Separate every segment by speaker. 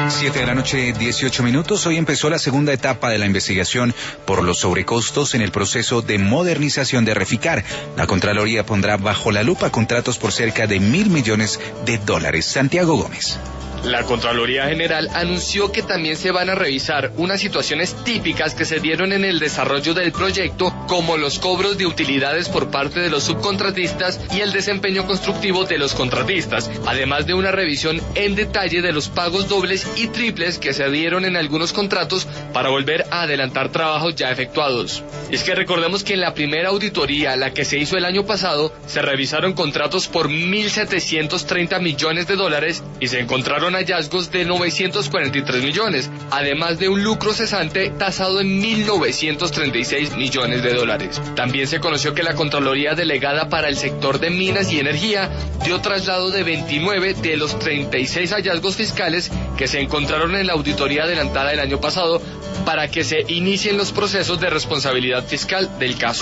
Speaker 1: 7 de la noche, 18 minutos. Hoy empezó la segunda etapa de la investigación por los sobrecostos en el proceso de modernización de Reficar. La Contraloría pondrá bajo la lupa contratos por cerca de $1.000 millones. Santiago Gómez.
Speaker 2: La Contraloría General anunció que también se van a revisar unas situaciones típicas que se dieron en el desarrollo del proyecto, como los cobros de utilidades por parte de los subcontratistas y el desempeño constructivo de los contratistas, además de una revisión en detalle de los pagos dobles y triples que se dieron en algunos contratos para volver a adelantar trabajos ya efectuados. Es que recordemos que en la primera auditoría, la que se hizo el año pasado, se revisaron contratos por $1.730 millones y se encontraron hallazgos de 943 millones, además de un lucro cesante tasado en $1.936 millones. También se conoció que la Contraloría Delegada para el sector de minas y energía dio traslado de 29 de los 36 hallazgos fiscales que se encontraron en la auditoría adelantada el año pasado para que se inicien los procesos de responsabilidad fiscal del caso.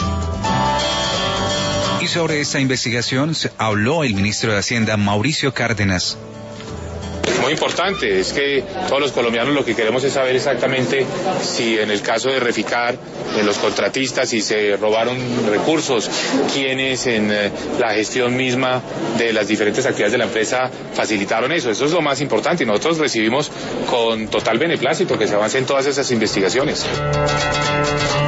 Speaker 1: Y sobre esta investigación habló el ministro de Hacienda, Mauricio Cárdenas.
Speaker 3: Muy importante, es que todos los colombianos lo que queremos es saber exactamente si en el caso de Reficar, en los contratistas, si se robaron recursos, quiénes en la gestión misma de las diferentes actividades de la empresa facilitaron eso. Eso es lo más importante y nosotros recibimos con total beneplácito que se avancen todas esas investigaciones.